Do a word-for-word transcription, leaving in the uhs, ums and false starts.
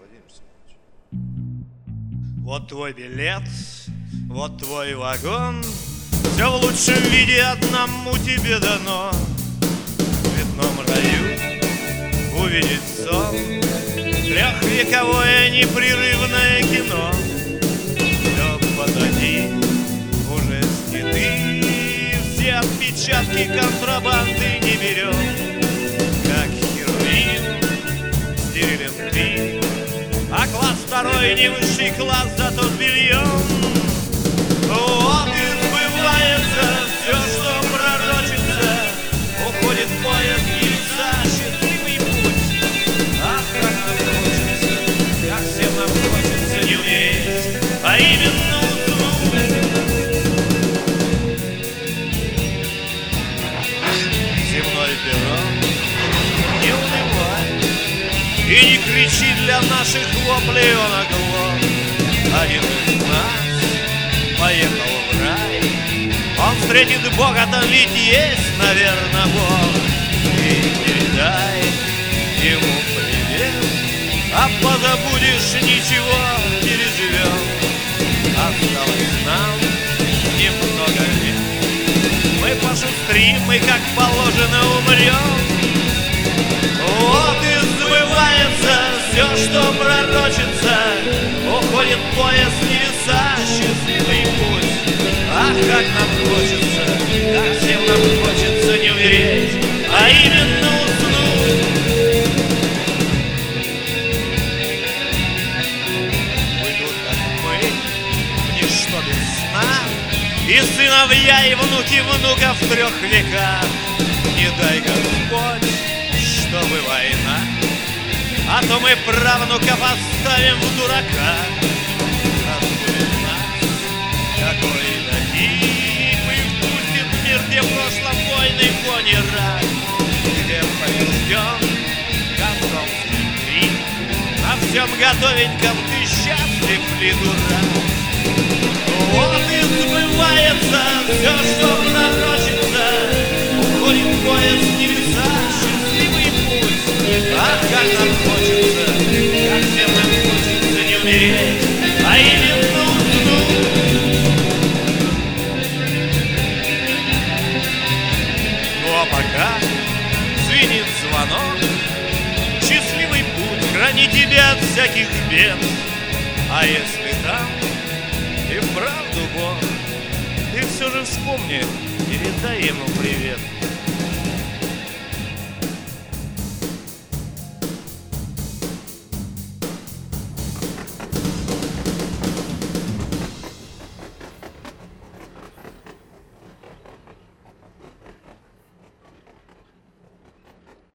Владимир Семенович. Вот твой билет, вот твой вагон, все в лучшем виде одному тебе дано. В цветном раю увидеть сон, трехвековое непрерывное кино. Все позади, уже сняты, все отпечатки контрабанды не берем. Как херувим стерилен ты, а класс второй не высший класс, зато с бельем. Вот и сбывается все, что пророчится, уходит поезд яйца, счастливый путь. Ах, как нам хочется, как всем нам хочется не умереть, а именно уснуть. Земной перрон, не унывай и не кричи, для наших воплей он оглох. Один из нас поехал в рай, он встретит Бога, там ведь есть, наверное, Бог. И передай ему привет, а позабудешь, ничего, переживем. Осталось нам немного лет, мы пошустрим, мы как положено умрем. Вот и сбывается все, что пророчится, уходит поезд небеса, счастливый путь. Ах, как нам хочется, как всем нам хочется не умереть, а именно уснуть. Уйдут, как мы, в ничто без сна, и сыновья, и внуки внуков в трех веках. Не дай Господь, чтобы война, а то мы правнуков оставим в дураках. Разбудит нас какой дадим, мы впустим в мир, где в прошлом войны пони рак, где побежден комсомольский крик, на всем готовеньком ты счастлив ли, дурак? Вот и сбывается все, что пророчится, уходит поезд в небеса, счастливый путь. Ах, как нам хочется, как всем нам хочется не умереть, а именно уснуть. Ну а пока звенит звонок, счастливый путь, храни тебя от всяких бед. А если там и вправду Бог, ты все же вспомни, передай ему привет.